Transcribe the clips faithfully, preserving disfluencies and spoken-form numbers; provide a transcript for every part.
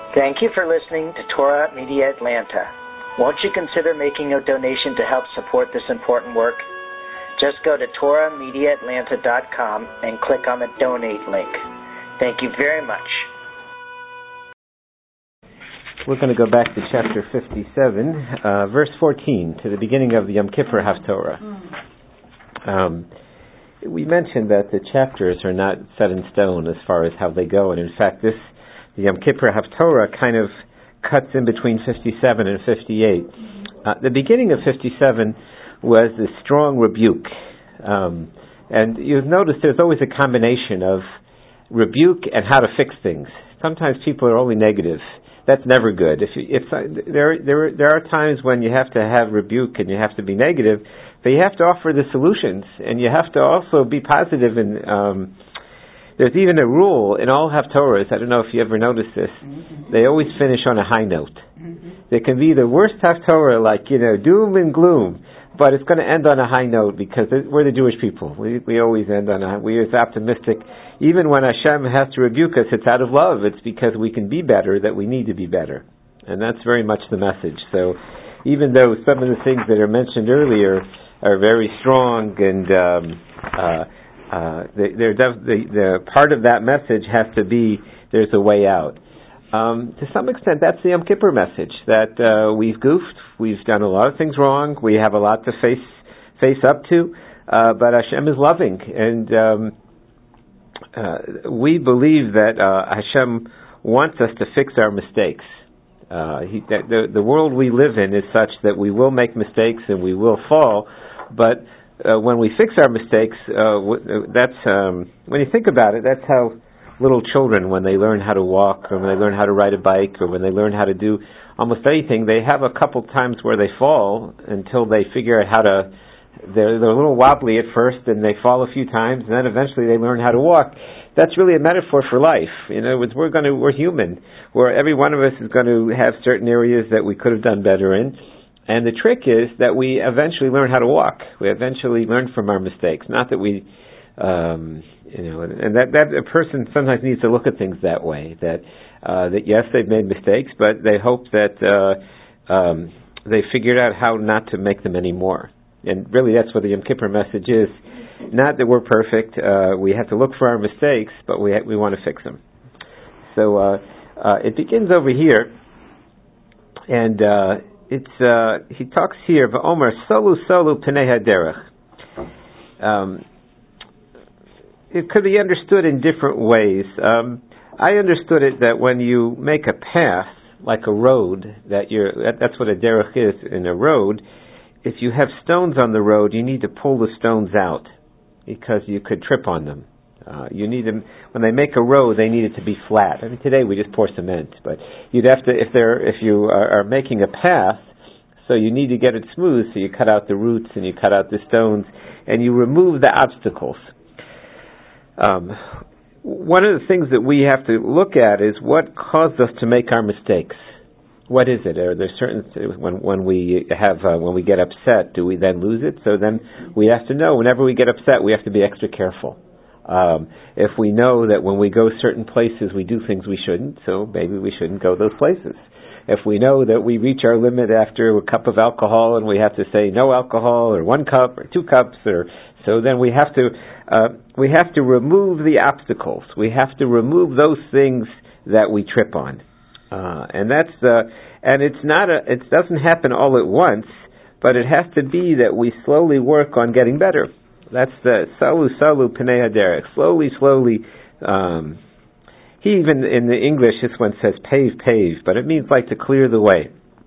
Thank you for listening to Torah Media Atlanta. Won't you consider making a donation to help support this important work? Just go to torah media atlanta dot com and click on the donate link. Thank you very much. We're going to go back to chapter fifty-seven, uh, verse fourteen, to the beginning of the Yom Kippur Haftorah. Um, we mentioned that the chapters are not set in stone as far as how they go, and in fact, this the Yom Kippur Haftorah kind of cuts in between fifty-seven and fifty-eight. Uh, the beginning of fifty-seven was the strong rebuke, um, and you've noticed there's always a combination of rebuke and how to fix things. Sometimes people are only negative. That's never good. If, you, if there, there, there are times when you have to have rebuke and you have to be negative, but you have to offer the solutions, and you have to also be positive. And um, there's even a rule in all Haftorahs. I don't know if you ever noticed this. Mm-hmm. They always finish on a high note. Mm-hmm. There can be the worst Haftorah, like you know, doom and gloom, but it's going to end on a high note because we're the Jewish people. We we always end on a we are optimistic. Even when Hashem has to rebuke us, it's out of love. It's because we can be better that we need to be better, and that's very much the message. So, even though some of the things that are mentioned earlier are very strong, and um, uh, uh, they, they're def- the, the part of that message has to be there's a way out. Um, to some extent, that's the Yom Kippur message, that uh, we've goofed, we've done a lot of things wrong, we have a lot to face face up to, uh, but Hashem is loving, and um, uh, we believe that uh, Hashem wants us to fix our mistakes. Uh, he, that the, the world we live in is such that we will make mistakes and we will fall, but uh, when we fix our mistakes, uh, w- that's um, when you think about it, that's how little children, when they learn how to walk, or when they learn how to ride a bike, or when they learn how to do almost anything, they have a couple times where they fall until they figure out how to, they're, they're a little wobbly at first, and they fall a few times, and then eventually they learn how to walk. That's really a metaphor for life. You know, it's, we're going to, we're human, where every one of us is going to have certain areas that we could have done better in, and the trick is that we eventually learn how to walk. We eventually learn from our mistakes, not that we Um, you know, and that, that a person sometimes needs to look at things that way. That uh, that yes, they've made mistakes, but they hope that uh, um, they figured out how not to make them anymore. And really, that's what the Yom Kippur message is. Not that we're perfect. Uh, we have to look for our mistakes, but we ha- we want to fix them. So uh, uh, it begins over here, and uh, it's uh, he talks here of Omer Solu Solu Pnei Haderech. Um, It could be understood in different ways. Um, I understood it that when you make a path, like a road, that you're, that, that's what a derech is in a road. If you have stones on the road, you need to pull the stones out because you could trip on them. Uh, you need them when they make a road. They need it to be flat. I mean, today we just pour cement, but you'd have to if they're if you are, are making a path, so you need to get it smooth. So you cut out the roots and you cut out the stones and you remove the obstacles. Um, one of the things that we have to look at is what caused us to make our mistakes. What is it? Are there certain when when we have uh, when we get upset, do we then lose it? So then we have to know whenever we get upset, we have to be extra careful. Um, if we know that when we go certain places, we do things we shouldn't, so maybe we shouldn't go those places. If we know that we reach our limit after a cup of alcohol and we have to say no alcohol or one cup or two cups, or so then we have to uh, we have to remove the obstacles. We have to remove those things that we trip on, uh, and that's uh, and it's not a it doesn't happen all at once, but it has to be that we slowly work on getting better. That's the salu salu pnei haderech. Slowly, slowly. Um, He even in the English, this one says pave, pave, but it means like to clear the way.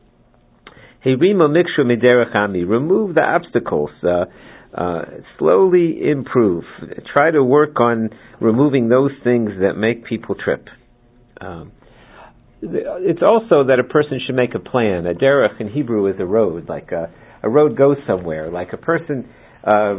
Hirimo mikshu miderech ami, remove the obstacles. Uh, uh, slowly improve. Try to work on removing those things that make people trip. Um, it's also that a person should make a plan. A derech in Hebrew is a road, like a, a road goes somewhere. Like a person, um,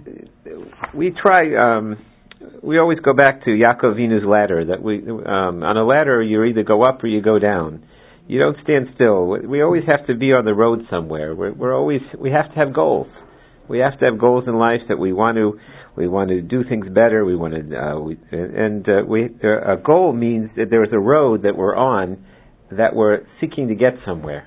we try. Um, We always go back to Yaakov Avinu's ladder. That we um, on a ladder, you either go up or you go down. You don't stand still. We always have to be on the road somewhere. We're, we're always we have to have goals. We have to have goals in life that we want to we want to do things better. We want to uh, we, and uh, we uh, a goal means that there's a road that we're on, that we're seeking to get somewhere.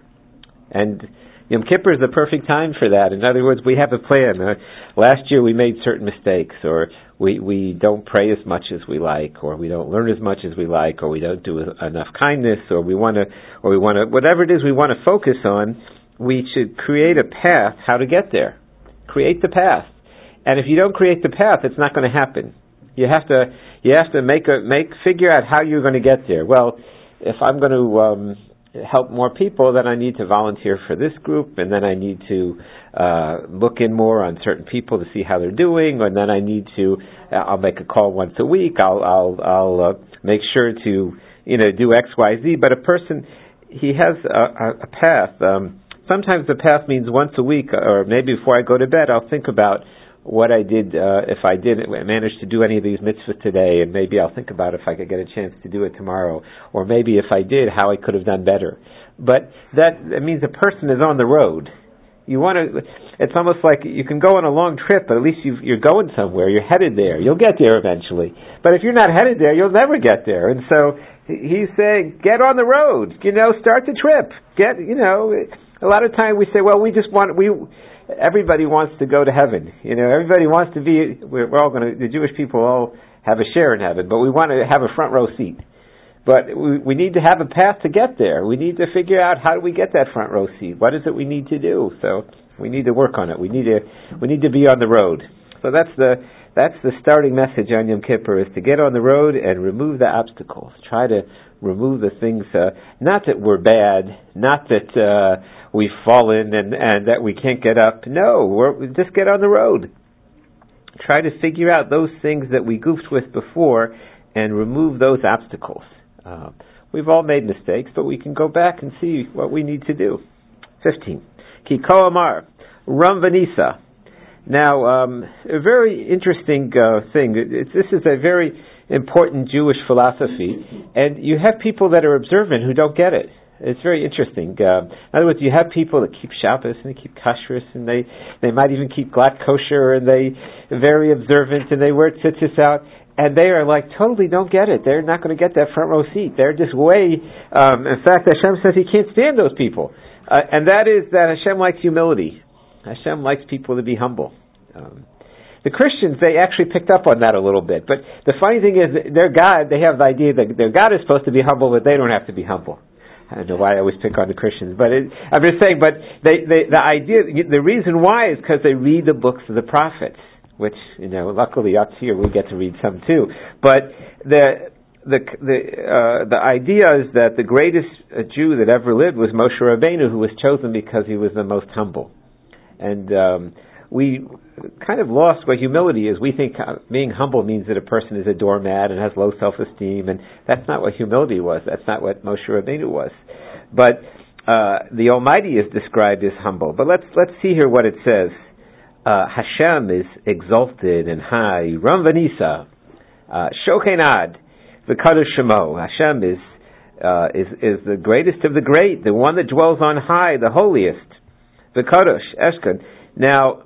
And Yom Kippur is the perfect time for that. In other words, we have a plan. Uh, last year we made certain mistakes, or we, we don't pray as much as we like, or we don't learn as much as we like, or we don't do enough kindness, or we want to, or we want to, whatever it is we want to focus on, we should create a path how to get there. Create the path. And if you don't create the path, it's not going to happen. You have to, you have to make a, make, figure out how you're going to get there. Well, if I'm going to, um, help more people, then I need to volunteer for this group, and then I need to uh, look in more on certain people to see how they're doing, and then I need to, uh, I'll make a call once a week, I'll, I'll, I'll uh, make sure to, you know, do X, Y, Z, but a person, he has a, a, a path. Um, sometimes the path means once a week, or maybe before I go to bed, I'll think about what I did, uh, if I did manage to do any of these mitzvahs today, and maybe I'll think about if I could get a chance to do it tomorrow, or maybe if I did, how I could have done better. But that, that means a person is on the road. You want to, it's almost like you can go on a long trip, but at least you've, you're going somewhere, you're headed there, you'll get there eventually. But if you're not headed there, you'll never get there. And so he's saying, get on the road, you know, start the trip. Get, you know, a lot of time we say, well, we just want, we, everybody wants to go to heaven. You know, everybody wants to be, we're, we're all going to, the Jewish people all have a share in heaven, but we want to have a front row seat. But we, we need to have a path to get there. We need to figure out how do we get that front row seat. What is it we need to do? So we need to work on it. We need to, we need to be on the road. So that's the, that's the starting message on Yom Kippur, is to get on the road and remove the obstacles. Try to remove the things, uh, not that we're bad, not that, uh, we've fallen and, and that we can't get up. No, we're, just get on the road. Try to figure out those things that we goofed with before and remove those obstacles. Uh, we've all made mistakes, but we can go back and see what we need to do. fifteen. Ki ko amar, Ram Vanisa. Now, um, a very interesting uh, thing. It, it, this is a very important Jewish philosophy, and you have people that are observant who don't get it. It's very interesting. Uh, in other words, you have people that keep Shabbos and they keep kashrus, and they, they might even keep glatt kosher, and they are very observant, and they wear tzitzis out, and they are like totally don't get it. They're not going to get that front row seat. They're just way. Um, in fact, Hashem says He can't stand those people, uh, and that is that Hashem likes humility. Hashem likes people to be humble. Um, the Christians, they actually picked up on that a little bit, but the funny thing is, that their God, they have the idea that their God is supposed to be humble, but they don't have to be humble. I don't know why I always pick on the Christians, but it, I'm just saying, but they, they, the idea, the reason why is because they read the books of the prophets, which, you know, luckily up here we get to read some too. But the, the, the, uh, the idea is that the greatest uh, Jew that ever lived was Moshe Rabbeinu, who was chosen because he was the most humble. And, um, we kind of lost what humility is. We think being humble means that a person is a doormat and has low self-esteem, and that's not what humility was. That's not what Moshe Rabbeinu was. But uh, the Almighty is described as humble. But let's let's see here what it says. Uh, Hashem is exalted and high. Ram Vanisa, Shochen Ad, V'Kadosh Shemo. Hashem is uh, is is the greatest of the great, the one that dwells on high, the holiest. V'Kadosh Eshkon. Now.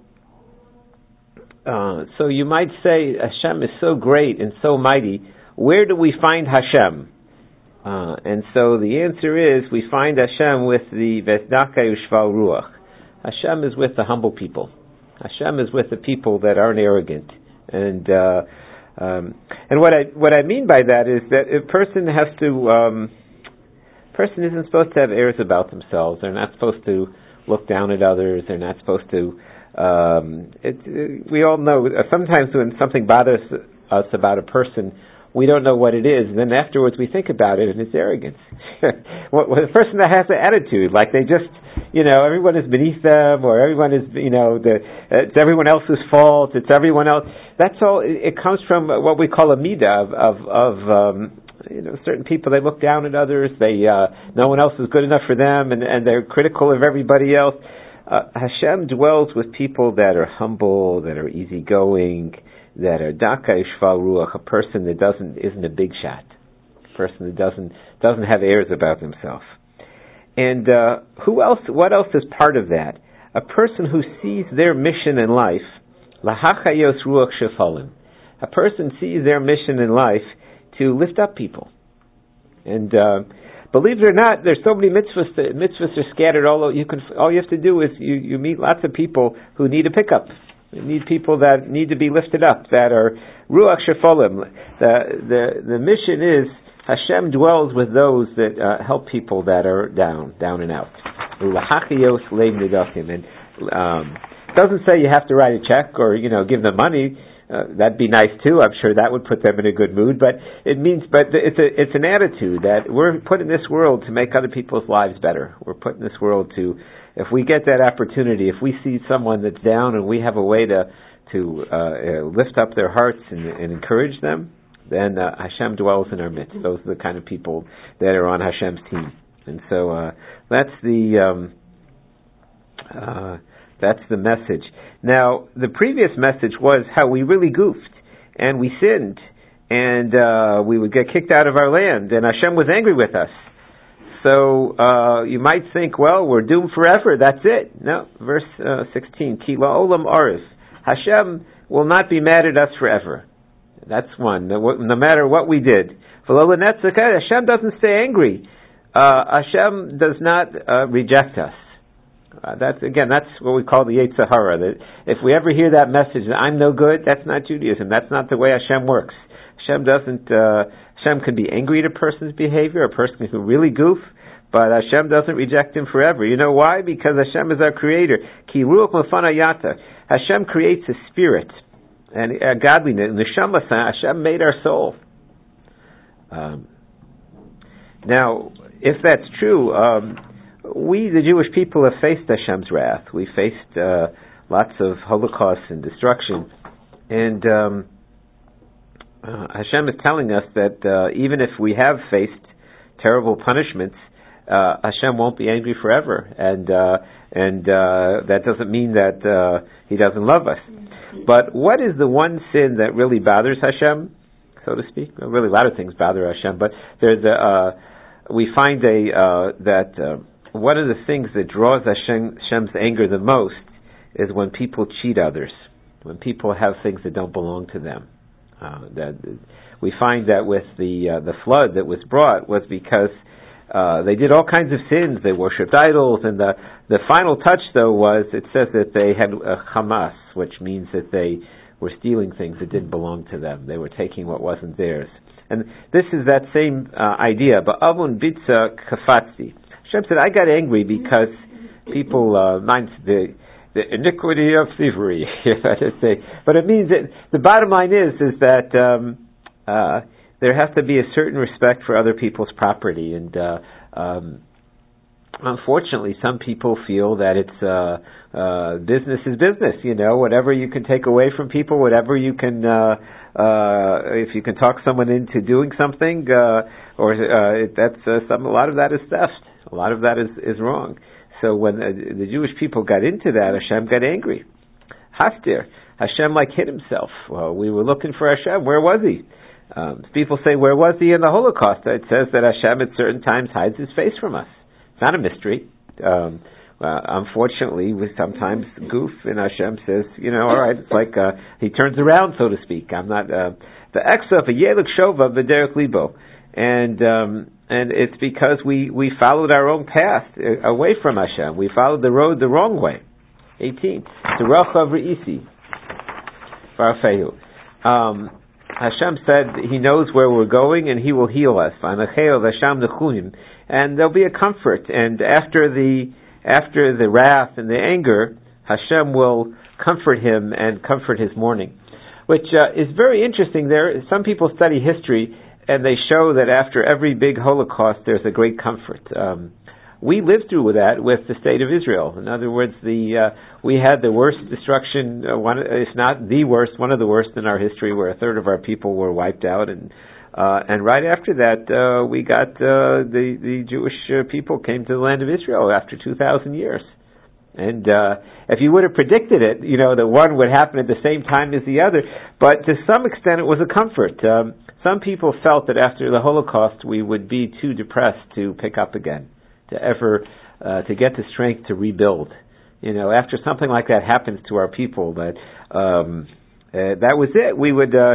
Uh, so you might say Hashem is so great and so mighty. Where do we find Hashem? Uh, and so the answer is we find Hashem with the V'Daka Ushval Ruach. Hashem is with the humble people. Hashem is with the people that aren't arrogant. And uh, um, and what I what I mean by that is that a person has to um, person isn't supposed to have airs about themselves. They're not supposed to look down at others. They're not supposed to. Um, it, it, we all know uh, sometimes when something bothers us about a person, we don't know what it is. And then afterwards we think about it, and it's arrogance. well, well, the person that has the attitude, like they just, you know, everyone is beneath them, or everyone is, you know, the it's everyone else's fault. It's everyone else. That's all. It, it comes from what we call a midah of of, of um, you know, certain people. They look down at others. They uh, no one else is good enough for them, and, and they're critical of everybody else. Uh, Hashem dwells with people that are humble, that are easygoing, that are daka ishval ruach, a person that doesn't isn't a big shot, a person that doesn't doesn't have airs about himself. And uh, who else? What else is part of that? A person who sees their mission in life, lahachayos ruach shefalim. A person sees their mission in life to lift up people. And uh, believe it or not, there's so many mitzvahs. That, mitzvahs are scattered all over. You can, all you have to do is you, you meet lots of people who need a pickup. You need people that need to be lifted up, that are ruach shefolim. The, the, the mission is Hashem dwells with those that uh, help people that are down, down and out. And um, doesn't say you have to write a check or, you know, give them money. Uh, that'd be nice too. I'm sure that would put them in a good mood. But it means, but it's a, it's an attitude that we're put in this world to make other people's lives better. We're put in this world to, if we get that opportunity, if we see someone that's down and we have a way to to uh, uh, lift up their hearts and, and encourage them, then uh, Hashem dwells in our midst. Those are the kind of people that are on Hashem's team. And so uh, that's the um, uh, that's the message. Now, the previous message was how we really goofed, and we sinned, and uh, we would get kicked out of our land, and Hashem was angry with us. So, uh, you might think, well, we're doomed forever, that's it. No, verse uh, sixteen, Ki la'olam aris. Hashem will not be mad at us forever. That's one, no, no matter what we did. Hashem doesn't stay angry. Uh, Hashem does not uh, reject us. Uh, that's again. That's what we call the Yetzer Hara. That if we ever hear that message, that I'm no good, that's not Judaism. That's not the way Hashem works. Hashem doesn't. Uh, Hashem can be angry at a person's behavior, a person who really goof, but Hashem doesn't reject him forever. You know why? Because Hashem is our creator. Ki ruach mafanayata. Hashem creates a spirit and uh, godliness. Neshama, Hashem made our soul. Um, now, if that's true. Um, We, the Jewish people, have faced Hashem's wrath. We faced uh, lots of holocausts and destruction. And um, uh, Hashem is telling us that uh, even if we have faced terrible punishments, uh, Hashem won't be angry forever. And uh, and uh, that doesn't mean that uh, He doesn't love us. But what is the one sin that really bothers Hashem, so to speak? Well, really, a lot of things bother Hashem. But there's a, uh, we find a uh, that... Uh, one of the things that draws Hashem, Hashem's anger the most is when people cheat others, when people have things that don't belong to them. Uh, that we find that with the uh, the flood that was brought was because uh, they did all kinds of sins. They worshipped idols, and the the final touch, though, was it says that they had a chamas, which means that they were stealing things that didn't belong to them. They were taking what wasn't theirs, and this is that same uh, idea. But avun bitza kafatzi. Hashem said, I got angry because people uh, mind the the iniquity of thievery. But it means that the bottom line is is that um, uh, there has to be a certain respect for other people's property, and uh, um, unfortunately, some people feel that it's uh, uh, business is business. You know, whatever you can take away from people, whatever you can, uh, uh, if you can talk someone into doing something, uh, or uh, that's uh, some. A lot of that is theft. A lot of that is, is wrong. So when uh, the Jewish people got into that, Hashem got angry. Haftir. Hashem like hid himself. Well, we were looking for Hashem. Where was he? Um, people say, where was he in the Holocaust? It says that Hashem at certain times hides his face from us. It's not a mystery. Um, uh, unfortunately, we sometimes goof, and Hashem says, you know, all right, it's like uh, he turns around, so to speak. I'm not... Uh, the Exaf, a Yelik Shova, V'derek Libo. And... Um, And it's because we, we followed our own path away from Hashem. We followed the road the wrong way. eighteen. Um, Hashem said He knows where we're going and He will heal us. And there'll be a comfort. And after the after the wrath and the anger, Hashem will comfort him and comfort his mourning. Which uh, is very interesting. There, some people study history, and they show that after every big Holocaust, there's a great comfort. Um, we lived through that with the state of Israel. In other words, the uh, we had the worst destruction, uh, one, if not the worst, one of the worst in our history, where a third of our people were wiped out. And uh, and right after that, uh, we got uh, the the Jewish uh, people came to the land of Israel after two thousand years. And uh, if you would have predicted it, you know, that one would happen at the same time as the other. But to some extent, it was a comfort. Um, Some people felt that after the Holocaust we would be too depressed to pick up again, to ever, uh, to get the strength to rebuild. You know, after something like that happens to our people, that um, uh, that was it. We would, uh,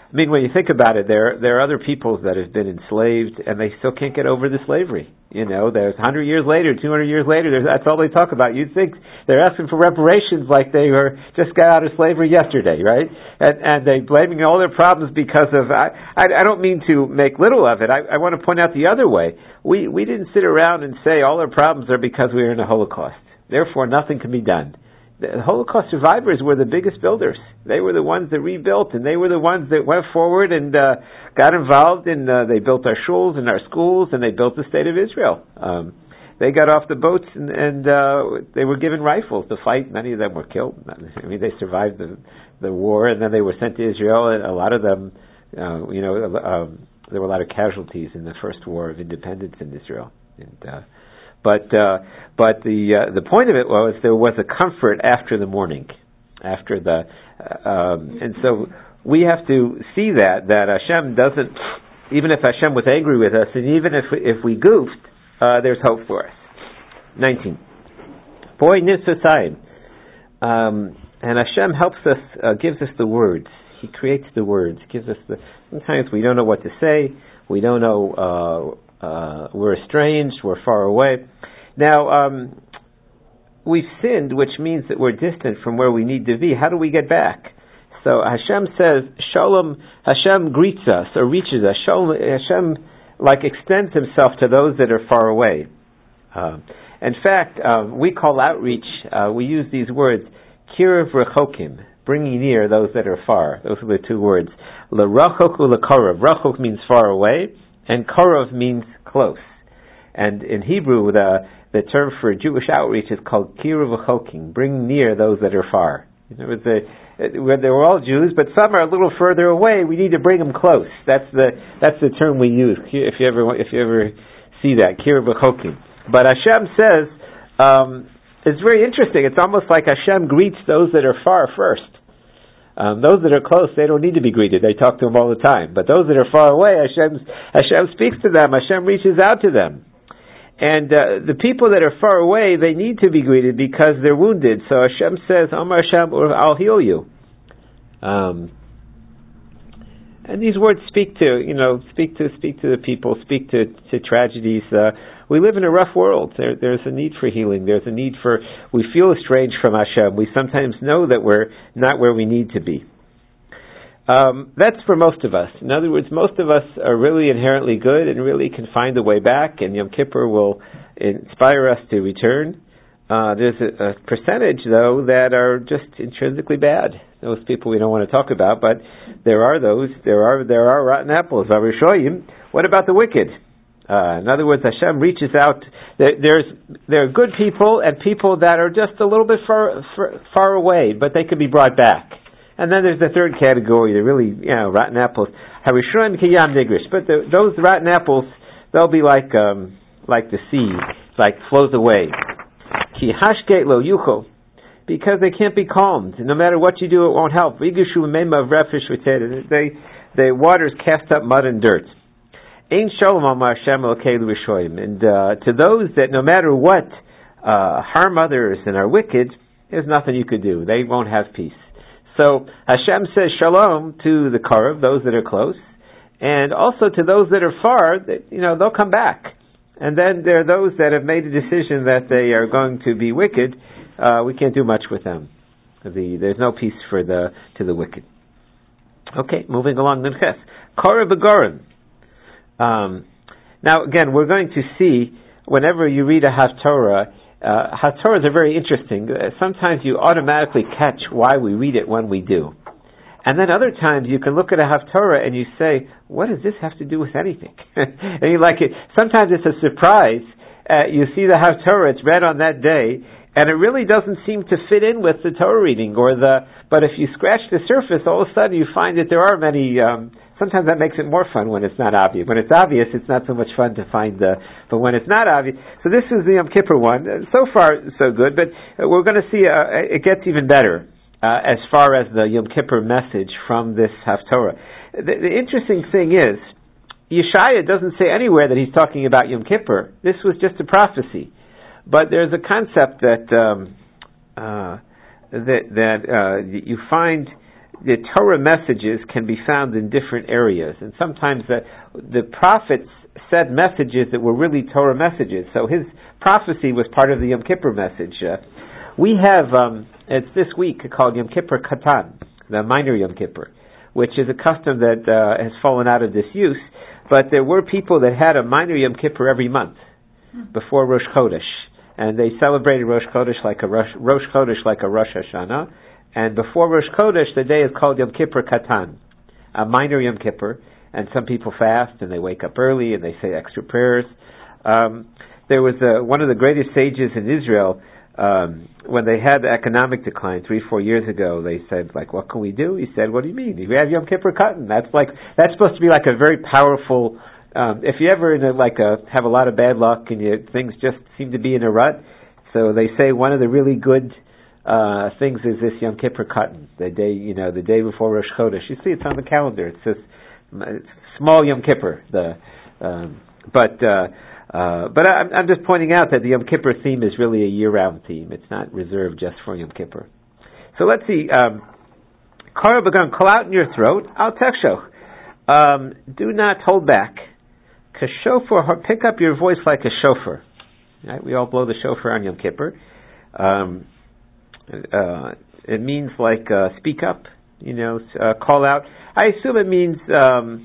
I mean, when you think about it, there there are other peoples that have been enslaved, and they still can't get over the slavery. You know, there's one hundred years later, two hundred years later, that's all they talk about. You'd think they're asking for reparations like they were just got out of slavery yesterday, right? And and they blaming all their problems because of. I I, I don't mean to make little of it. I, I want to point out the other way. We we didn't sit around and say all our problems are because we were in a Holocaust. Therefore, nothing can be done. The Holocaust survivors were the biggest builders. They were the ones that rebuilt, and they were the ones that went forward and uh, got involved in, uh, they built our shuls and our schools, and they built the state of Israel. Um, they got off the boats, and, and uh, they were given rifles to fight. Many of them were killed. I mean, they survived the, the war, and then they were sent to Israel, and a lot of them, uh, you know, um, there were a lot of casualties in the first war of independence in Israel. And, uh, But uh, but the uh, the point of it was there was a comfort after the mourning, after the uh, um, and so we have to see that that Hashem doesn't, even if Hashem was angry with us, and even if if we goofed, uh, there's hope for us. Nineteen. Boy Nisasayim, um, and Hashem helps us, uh, gives us the words. He creates the words, gives us the. Sometimes we don't know what to say. We don't know. Uh, Uh, we're estranged, we're far away. Now, um, we've sinned, which means that we're distant from where we need to be. How do we get back? So Hashem says, Shalom, Hashem greets us or reaches us. Shalom, Hashem like extends himself to those that are far away. Uh, in fact, um, we call outreach, uh, we use these words, Kirav Rechokim, bringing near those that are far. Those are the two words. L'rachok u'lekorav. Rachok means far away, and korov means close. And in Hebrew, the the term for Jewish outreach is called kiruv v'chokim, bring near those that are far. You know, it's a, it, they were all Jews, but some are a little further away. We need to bring them close. That's the that's the term we use. If you ever if you ever see that, kiruv v'chokim. But Hashem says um, it's very interesting. It's almost like Hashem greets those that are far first. Um, those that are close, they don't need to be greeted. They talk to him all the time. But those that are far away, Hashem, Hashem speaks to them. Hashem reaches out to them. And uh, the people that are far away, they need to be greeted because they're wounded. So Hashem says, Amar Hashem, I'll heal you. Um, and these words speak to, you know, speak to speak to the people, speak to, to tragedies. Uh, we live in a rough world. There, there's a need for healing. There's a need for, we feel estranged from Hashem. We sometimes know that we're not where we need to be. Um, that's for most of us. In other words, most of us are really inherently good and really can find a way back, and Yom Kippur will inspire us to return. Uh, there's a, a percentage, though, that are just intrinsically bad. Those people we don't want to talk about, but there are those. There are there are rotten apples. What about the wicked? Uh, in other words, Hashem reaches out. There, there's there are good people and people that are just a little bit far far, far away, but they could be brought back. And then there's the third category, the really you know rotten apples. Harishon kiyam nigrish. But the, those rotten apples, they'll be like um, like the sea, like flows away. Ki hashket lo yucho, because they can't be calmed. No matter what you do, it won't help. Vigishu mema refish v'ted. They the waters cast up mud and dirt. Ein shalom amar Hashem elokei l'rishoyim. And uh, to those that no matter what uh, harm others and are wicked, there's nothing you could do. They won't have peace. So Hashem says shalom to the Korov, those that are close, and also to those that are far. That, you know, they'll come back. And then there are those that have made a decision that they are going to be wicked. Uh, we can't do much with them. The, there's no peace for the to the wicked. Okay, moving along. Nunches Korov Begorim. Um, now, again, we're going to see, whenever you read a Haftorah, uh, Haftorahs are very interesting. Uh, sometimes you automatically catch why we read it when we do. And then other times you can look at a Haftorah and you say, what does this have to do with anything? And you like it. Sometimes it's a surprise. Uh, you see the Haftorah, it's read on that day, and it really doesn't seem to fit in with the Torah reading. or the. But if you scratch the surface, all of a sudden you find that there are many... Um, Sometimes that makes it more fun when it's not obvious. When it's obvious, it's not so much fun to find the... But when it's not obvious... So this is the Yom Kippur one. So far, so good. But we're going to see uh, it gets even better uh, as far as the Yom Kippur message from this Haftorah. The, the interesting thing is, Yeshaya doesn't say anywhere that he's talking about Yom Kippur. This was just a prophecy. But there's a concept that... Um, uh, that, that uh, you find... the Torah messages can be found in different areas, and sometimes the, the prophets said messages that were really Torah messages. So his prophecy was part of the Yom Kippur message. Uh, we have, um, it's this week called Yom Kippur Katan, the minor Yom Kippur, which is a custom that uh, has fallen out of disuse. But there were people that had a minor Yom Kippur every month before Rosh Chodesh, and they celebrated Rosh Chodesh like a Rosh, Rosh Chodesh like a Rosh Hashanah. And before Rosh Chodesh, the day is called Yom Kippur Katan, a minor Yom Kippur. And some people fast and they wake up early and they say extra prayers. Um, there was a, one of the greatest sages in Israel. Um, when they had the economic decline three, four years ago, they said, like, what can we do? He said, what do you mean? We have Yom Kippur Katan. That's like, that's supposed to be like a very powerful, um, if you ever in a, like a, have a lot of bad luck and you, things just seem to be in a rut. So they say one of the really good, uh, things is this Yom Kippur Katan, the day, you know, the day before Rosh Chodesh. You see it's on the calendar. It says, small Yom Kippur. The, um, but, uh, Uh, but I, I'm just pointing out that the Yom Kippur theme is really a year-round theme. It's not reserved just for Yom Kippur. So let's see. Kara began, call out in your throat. Al teksho. Um, do not hold back. Kashofar, pick up your voice like a shofar. Right? We all blow the shofar on Yom Kippur. Um, uh, it means like uh, speak up. You know, uh, call out. I assume it means. Um,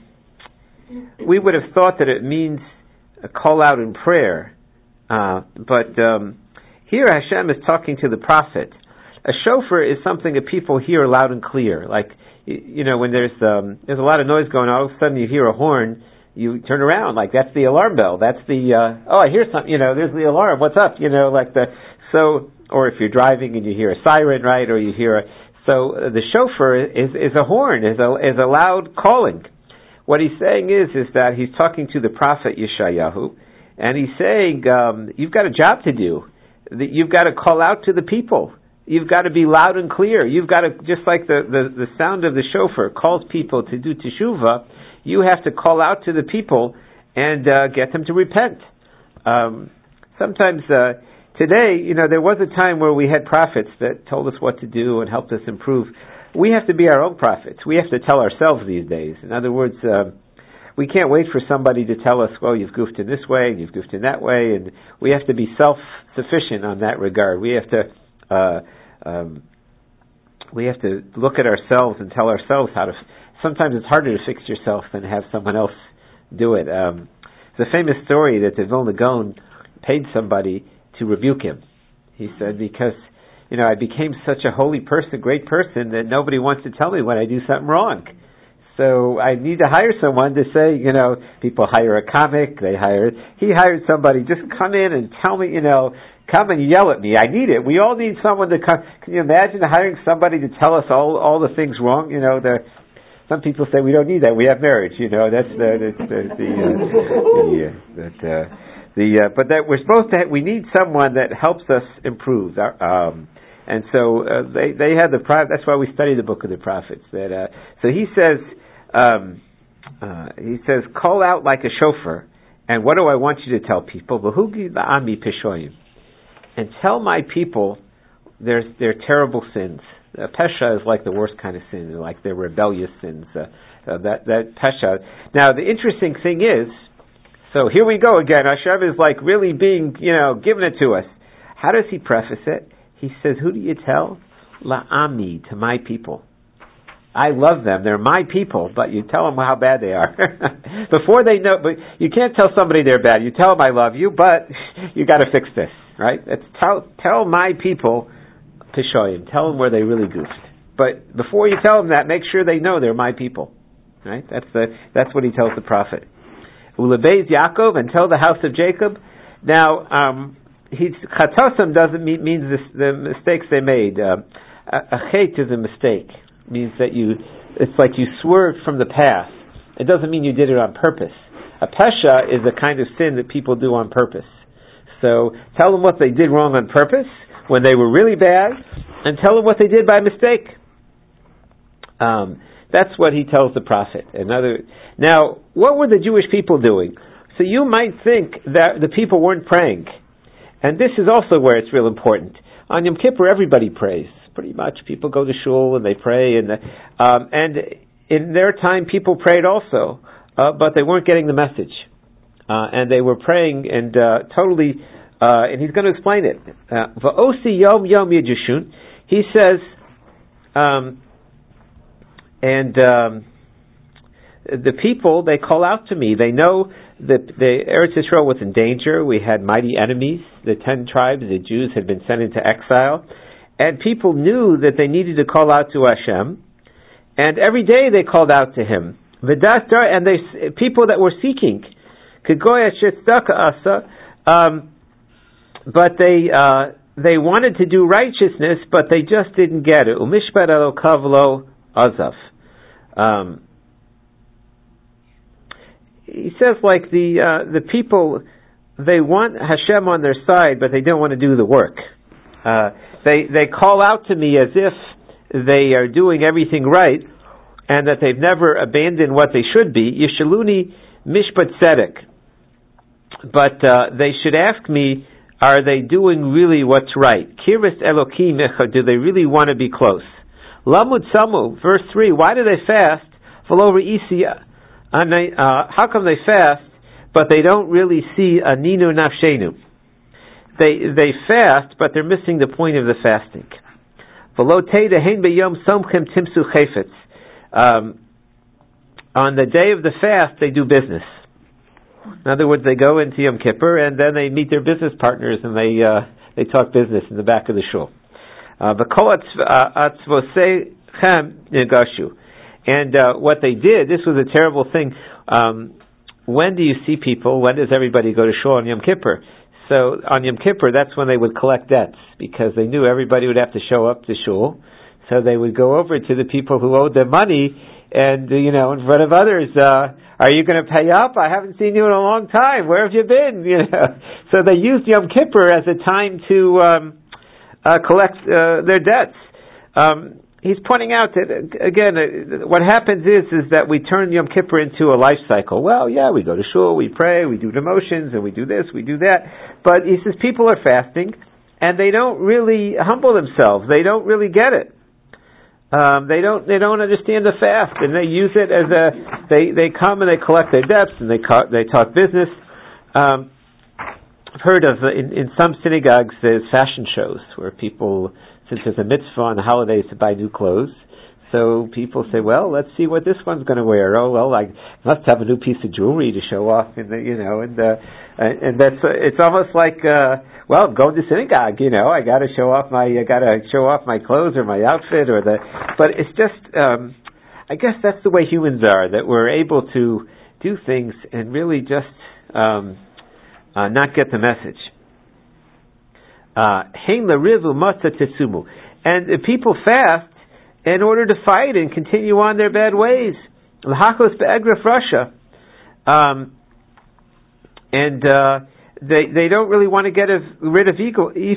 we would have thought that it means. A call out in prayer, uh, but um, here Hashem is talking to the prophet. A shofar is something that people hear loud and clear. Like you, you know, when there's um, there's a lot of noise going on, all of a sudden you hear a horn, you turn around, like that's the alarm bell. That's the uh, oh, I hear something. You know, there's the alarm. What's up? You know, like the so. Or if you're driving and you hear a siren, right? Or you hear a so uh, the shofar is is a horn, is a is a loud calling. What he's saying is, is that he's talking to the prophet Yeshayahu, and he's saying, um, you've got a job to do. You've got to call out to the people. You've got to be loud and clear. You've got to, just like the, the, the sound of the shofar calls people to do teshuvah, you have to call out to the people and uh, get them to repent. Um, sometimes, uh, today, you know, there was a time where we had prophets that told us what to do and helped us improve. We have to be our own prophets. We have to tell ourselves these days. In other words, uh, we can't wait for somebody to tell us, well, you've goofed in this way, and you've goofed in that way, and we have to be self-sufficient on that regard. We have to, uh, um, we have to look at ourselves and tell ourselves how to, sometimes it's harder to fix yourself than have someone else do it. Um, it's a famous story that the Vilna Gaon paid somebody to rebuke him. He said, because you know, I became such a holy person, great person, that nobody wants to tell me when I do something wrong. So I need to hire someone to say, you know, people hire a comic, they hire, he hired somebody, just come in and tell me, you know, come and yell at me. I need it. We all need someone to come. Can you imagine hiring somebody to tell us all, all the things wrong? You know, the, some people say we don't need that. We have marriage, you know, that's the, the, the, the, uh, the, uh, that, uh, the, uh, but that we're supposed to have, we need someone that helps us improve. Um, And so uh, they they had the pro- that's why we study the book of the prophets. That uh, so he says um, uh, he says call out like a shofar, and what do I want you to tell people? V'hugi la'ami peshoim, and tell my people their their terrible sins. Uh, pesha is like the worst kind of sin, like their rebellious sins. Uh, uh, that that pesha. Now the interesting thing is, so here we go again. Hashem is like really being you know giving it to us. How does he preface it? He says, who do you tell? La'ami, to my people. I love them. They're my people, but you tell them how bad they are. Before they know, but you can't tell somebody they're bad. You tell them I love you, but you got to fix this, right? It's tell, tell my people, Peshoyim, tell them where they really goofed. But before you tell them that, make sure they know they're my people, right? That's the, that's what he tells the prophet. Ulebez Yaakov, and tell the house of Jacob. Now, um, He, Chatosim doesn't mean means this, the mistakes they made. Uh, a chet is a mistake. It means that you, it's like you swerved from the path. It doesn't mean you did it on purpose. A pesha is a kind of sin that people do on purpose. So tell them what they did wrong on purpose when they were really bad, and tell them what they did by mistake. Um, that's what he tells the prophet. Another. Now, what were the Jewish people doing? So you might think that the people weren't praying. And this is also where it's real important. On Yom Kippur, everybody prays. pretty much. People go to shul and they pray, and um, and in their time, people prayed also, uh, but they weren't getting the message, uh, and they were praying and uh, totally. Uh, and he's going to explain it. Va'osi yom yom yijishun. He says, um, and um, the people, they call out to me. They know that the Eretz Yisrael was in danger. We had mighty enemies. The ten tribes, the Jews, had been sent into exile. And people knew that they needed to call out to Hashem. And every day they called out to Him. And they, people that were seeking, um, but they uh, they wanted to do righteousness, but they just didn't get it. Umishpat elokav lo azav. Um, he says, like the uh, the people, they want Hashem on their side, but they don't want to do the work. Uh, they they call out to me as if they are doing everything right, and that they've never abandoned what they should be. Yishaluni mishpat tzedek. But uh, they should ask me, are they doing really what's right? Kiris Elokim Echa, do they really want to be close? Lamud Samu, verse three, why do they fast? V'lo re'isi, how come they fast, but they don't really see Aninu Nafshenu? They they fast, but they're missing the point of the fasting. V'lo teida hein b'yom somchem timsu chayfetz. On the day of the fast, they do business. In other words, they go into Yom Kippur and then they meet their business partners and they uh, they talk business in the back of the shul. And uh, what they did, this was a terrible thing. Um, when do you see people? When does everybody go to shul on Yom Kippur? So on Yom Kippur, that's when they would collect debts because they knew everybody would have to show up to shul. So they would go over to the people who owed them money and, you know, in front of others, uh, are you going to pay up? I haven't seen you in a long time. Where have you been? You know, so they used Yom Kippur as a time to um, uh, collect uh, their debts. Um, he's pointing out that again, uh, what happens is is that we turn Yom Kippur into a life cycle. Well, yeah, we go to shul, we pray, we do devotions, and we do this, we do that. But he says people are fasting, and they don't really humble themselves. They don't really get it. Um, they don't. They don't understand the fast, and they use it as a. They, they come and they collect their debts, and they ca- they talk business. Um, I've heard of uh, in, in some synagogues there's fashion shows where people, since there's a mitzvah on the holidays to buy new clothes, so people say, well, let's see what this one's going to wear. Oh, well, I must have a new piece of jewelry to show off, in the, you know, and uh, and, and that's uh, it's almost like. Uh, Well, I'm going to synagogue, you know, I got to show off my, I got to show off my clothes or my outfit or the, but it's just, um, I guess that's the way humans are, that we're able to do things and really just, um, uh, not get the message. Hein l'rivu masa tetsumu. And people fast in order to fight and continue on their bad ways. L'hakos be'egref Russia. Um, and, uh, They they don't really want to get rid of evil. They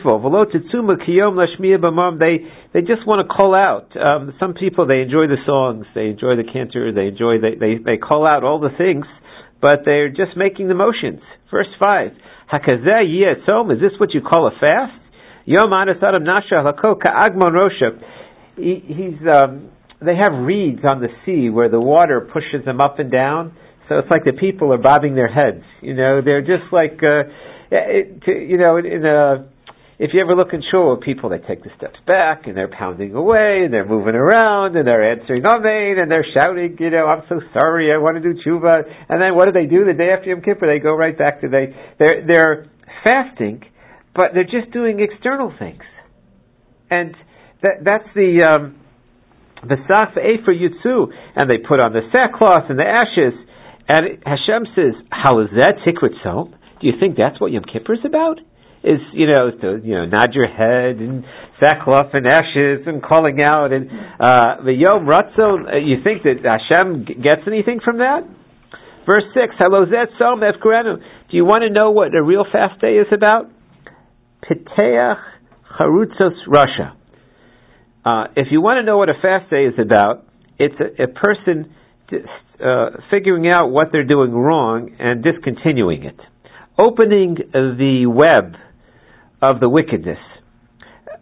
they just want to call out. Um, some people, they enjoy the songs, they enjoy the cantor, they enjoy they, they they call out all the things, but they're just making the motions. Verse five. Is this what you call a fast? Yom Anasadam Nasha Hako Ka'agmon Rosha. He's um, they have reeds on the sea where the water pushes them up and down. So it's like the people are bobbing their heads. You know, they're just like, uh, it, to, you know, in, in a, if you ever look in shul, people, they take the steps back and they're pounding away and they're moving around and they're answering Amen and they're shouting, you know, I'm so sorry, I want to do tshuva. And then what do they do the day after Yom Kippur? They go right back to they, they're, they're fasting, but they're just doing external things. And that, that's the, um, the Saf Efer Yutzu, and they put on the sackcloth and the ashes. And Hashem says, how is that tikrit so? Do you think that's what Yom Kippur is about? Is, you know, to, you know, nod your head and sackcloth and ashes and calling out and, uh, the Yom Ratzon, uh, you think that Hashem gets anything from that? Verse six, Halozet Som Efkurenu. Do you want to know what a real fast day is about? Piteach Charutzos Rasha. Uh, if you want to know what a fast day is about, it's a, a person Uh, figuring out what they're doing wrong and discontinuing it. Opening the web of the wickedness.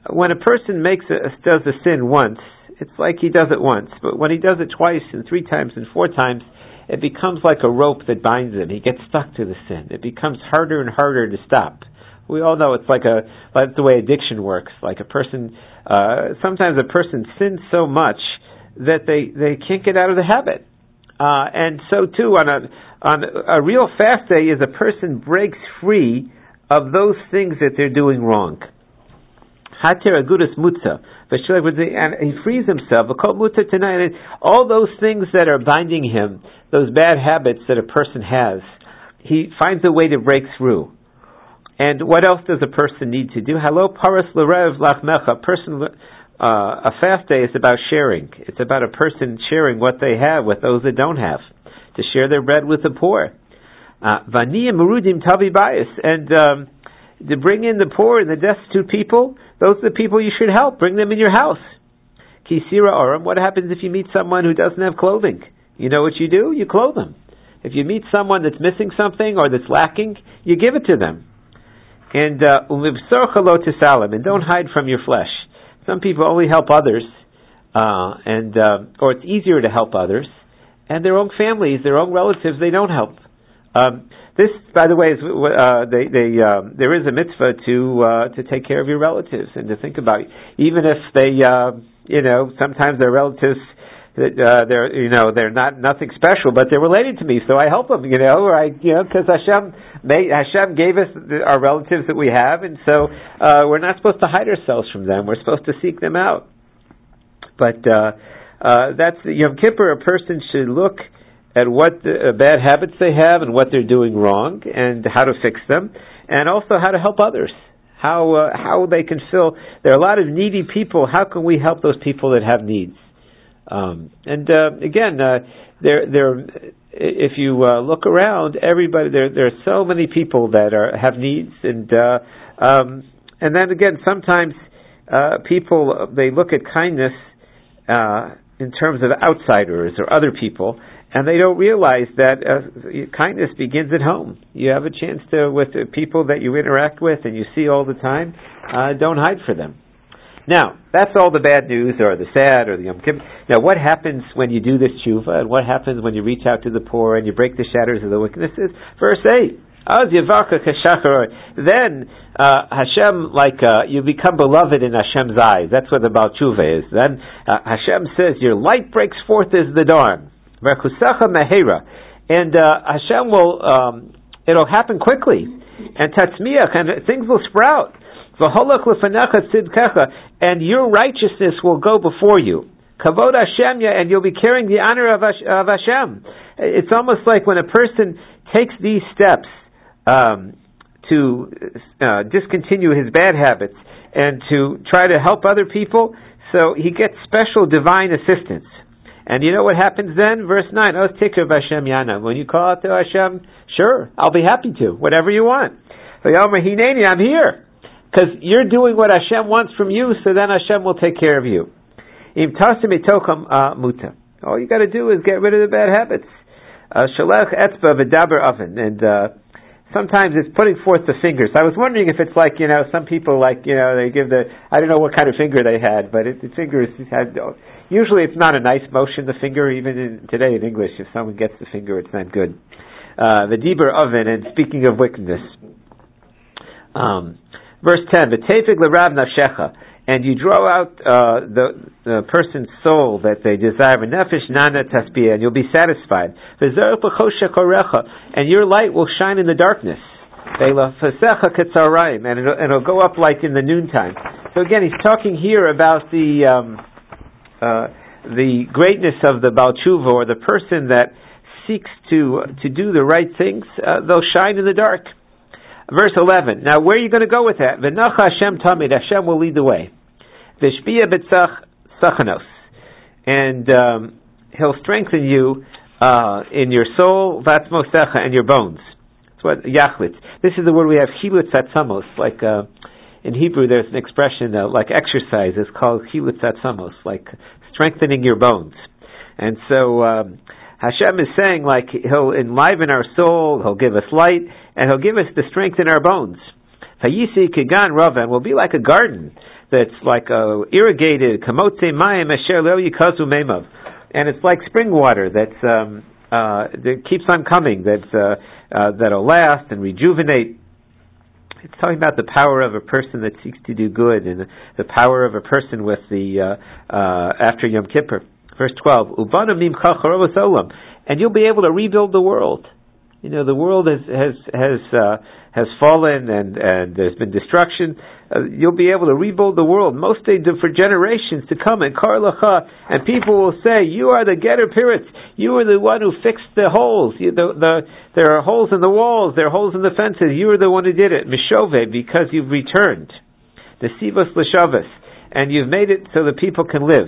when a person makes a, does a sin once, it's like he does it once. But when he does it twice and three times and four times, it becomes like a rope that binds him. He gets stuck to the sin. It becomes harder and harder to stop. We all know it's like a, that's the way addiction works. Like a person, uh, sometimes a person sins so much that they, they can't get out of the habit. Uh, and so too, on a, on a real fast day is a person breaks free of those things that they're doing wrong. Hatir agudas mutza. And he frees himself. All those things that are binding him, those bad habits that a person has, he finds a way to break through. And what else does a person need to do? Hello, paras l'rev lachmecha. Person, uh, a fast day is about sharing. It's about a person sharing what they have with those that don't have, to share their bread with the poor. Vani and merudim tavi bias, and um, to bring in the poor and the destitute people. Those are the people you should help. Bring them in your house. Kisira oram. What happens if you meet someone who doesn't have clothing? You know what you do? You clothe them. If you meet someone that's missing something or that's lacking, you give it to them. And umivsorcha lo tisalim, and don't hide from your flesh. Some people only help others, uh, and uh, or it's easier to help others, and their own families, their own relatives, they don't help. Um, this, by the way, is uh, they, they, um, there is a mitzvah to uh, to take care of your relatives and to think about, even if they, uh, you know, sometimes their relatives. Uh, they're, you know, they're not nothing special, but they're related to me, so I help them, you know, or I, you know, because Hashem, may, Hashem gave us the, our relatives that we have, and so uh, we're not supposed to hide ourselves from them. We're supposed to seek them out. But uh, uh, that's Yom Kippur. A person should look at what the, uh, bad habits they have and what they're doing wrong, and how to fix them, and also how to help others. How uh, how they can fill. There are a lot of needy people. How can we help those people that have needs? Um, and uh, again, uh, there, there. If you uh, look around, everybody there. There are so many people that are have needs, and uh, um, and then again, sometimes uh, people they look at kindness uh, in terms of outsiders or other people, and they don't realize that uh, kindness begins at home. You have a chance to with the people that you interact with and you see all the time. Uh, don't hide for them. Now, that's all the bad news, or the sad, or the Yom Kippur. Now, what happens when you do this tshuva, and what happens when you reach out to the poor, and you break the shatters of the wickednesses? Verse eight, then uh, Hashem, like, uh, you become beloved in Hashem's eyes. That's what the Baal Tshuva is. Then uh, Hashem says, your light breaks forth as the dawn. And uh, Hashem will, um, it'll happen quickly. And tatzmiach, and things will sprout. And your righteousness will go before you. Kavod Hashem, and you'll be carrying the honor of Hashem. It's almost like when a person takes these steps um, to uh, discontinue his bad habits and to try to help other people, so he gets special divine assistance. And you know what happens then? Verse nine, Os tikr Hashem yana. When you call out to Hashem, sure, I'll be happy to, whatever you want. Hineni, I'm here. Because you're doing what Hashem wants from you, so then Hashem will take care of you. Im tasim itocham muta. All you got to do is get rid of the bad habits. Shalech etzba v'daber oven. And uh, sometimes it's putting forth the fingers. I was wondering if it's like, you know, some people like, you know, they give the, I don't know what kind of finger they had, but it, the fingers had, usually it's not a nice motion, the finger, even in, today in English, if someone gets the finger, it's not good. Uh, the deber oven, and speaking of wickedness. Um, Verse ten, V'tefig l'rab nafshecha, and you draw out uh, the, the person's soul that they desire, V'nefesh nana taspiyah, and you'll be satisfied. V'zerach b'chosha korecha, and your light will shine in the darkness. V'lafasecha ketzarayim, and it'll, and it'll go up like in the noontime. So again, he's talking here about the um, uh, the greatness of the Baal Tshuva, or the person that seeks to to do the right things. Uh, they'll shine in the dark. Verse eleven. Now, where are you going to go with that? V'nacha Hashem tamid. Hashem will lead the way. V'shpiya b'tzach sachanos. And um, He'll strengthen you uh, in your soul, v'atzmosecha, and your bones. That's what yachlit. This is the word we have, chilutz atzamos. Like uh, in Hebrew, there's an expression uh, like exercise. It's called chilutz atzamos, like strengthening your bones. And so um, Hashem is saying, like, He'll enliven our soul, He'll give us light, and He'll give us the strength in our bones. Vayisi Kigan Ravan will be like a garden that's like uh, irrigated, Kamotze Mayim Asher Lo Yikazu Meimav. And it's like spring water that's, um, uh, that keeps on coming, that's, uh, uh, that'll last and rejuvenate. It's talking about the power of a person that seeks to do good, and the, the power of a person with the, uh, uh, after Yom Kippur. Verse twelve, Ubana Mimcha Charovas Olam. And you'll be able to rebuild the world. You know, the world has, has, has, uh, has fallen and, and there's been destruction. Uh, you'll be able to rebuild the world, most they do for generations to come. And Karlacha, and people will say, you are the Getter Piritz. You are the one who fixed the holes. You, the, the, there are holes in the walls. There are holes in the fences. You are the one who did it. Mishove, because you've returned. The Sivas L'Shavas. And you've made it so that people can live.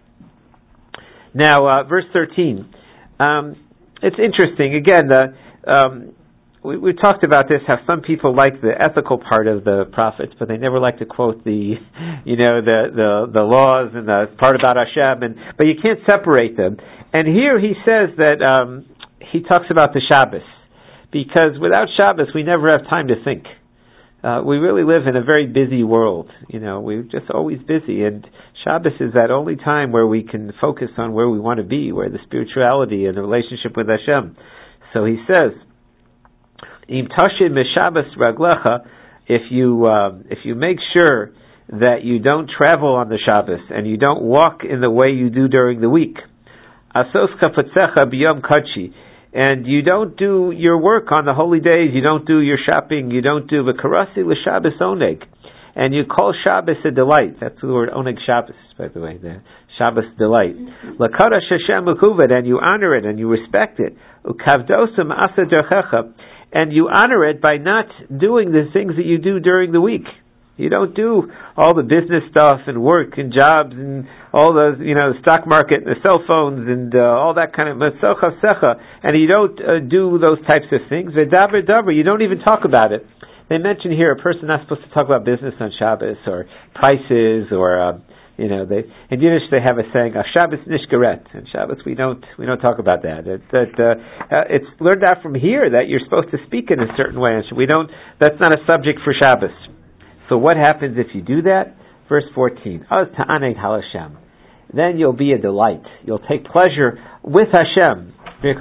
Now, uh, verse thirteen. Um, it's interesting. Again, the... Um, We, we've talked about this, how some people like the ethical part of the prophets, but they never like to quote the, you know, the, the, the laws and the part about Hashem, and, but you can't separate them. And here he says that, um, he talks about the Shabbos, because without Shabbos we never have time to think. Uh, we really live in a very busy world, you know, we're just always busy, and Shabbos is that only time where we can focus on where we want to be, where the spirituality and the relationship with Hashem. So he says, Im tashin meshabbos raglecha, if you uh, if you make sure that you don't travel on the Shabbos and you don't walk in the way you do during the week, asos chafetzecha biyom kadshi, and you don't do your work on the holy days, you don't do your shopping, you don't do v'karasi l'Shabbos oneg, and you call Shabbos a delight. That's the word oneg Shabbos, by the way, the Shabbos delight. L'kadash Hashem ukuved, and you honor it and you respect it. Ukavdosam asa derchecha, and you honor it by not doing the things that you do during the week. You don't do all the business stuff and work and jobs and all the, you know, the stock market and the cell phones and uh, all that kind of matzocha secha, and you don't uh, do those types of things. V'daber daber, you don't even talk about it. They mention here a person not supposed to talk about business on Shabbos or prices or uh, you know, they in Yiddish they have a saying, Shabbos nishgaret. And Shabbos we don't we don't talk about that. It, that uh, uh, it's learned out from here that you're supposed to speak in a certain way, and we don't. That's not a subject for Shabbos. So what happens if you do that? Verse fourteen. Az ta'aneg hal Hashem. Then you'll be a delight. You'll take pleasure with Hashem.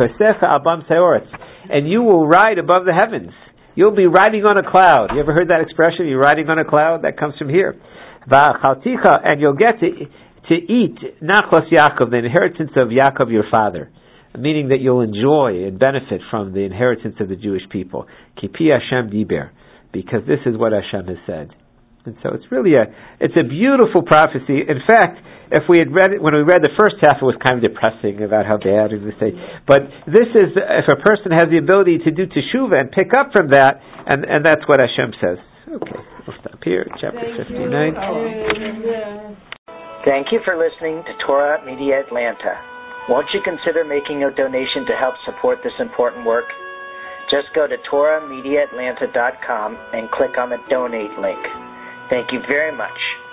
And you will ride above the heavens. You'll be riding on a cloud. You ever heard that expression? You're riding on a cloud? That comes from here. And you'll get to, to eat Nachlas Yaakov, the inheritance of Yaakov your father, meaning that you'll enjoy and benefit from the inheritance of the Jewish people. Kipi Hashem diber, because this is what Hashem has said. And so it's really a it's a beautiful prophecy. In fact, if we had read it when we read the first half, it was kind of depressing about how bad it was. But this is if a person has the ability to do teshuvah and pick up from that, and, and that's what Hashem says. Okay, we'll stop here, chapter Thank fifty-nine. You. Thank you for listening to Torah Media Atlanta. Won't you consider making a donation to help support this important work? Just go to torah media atlanta dot com and click on the donate link. Thank you very much.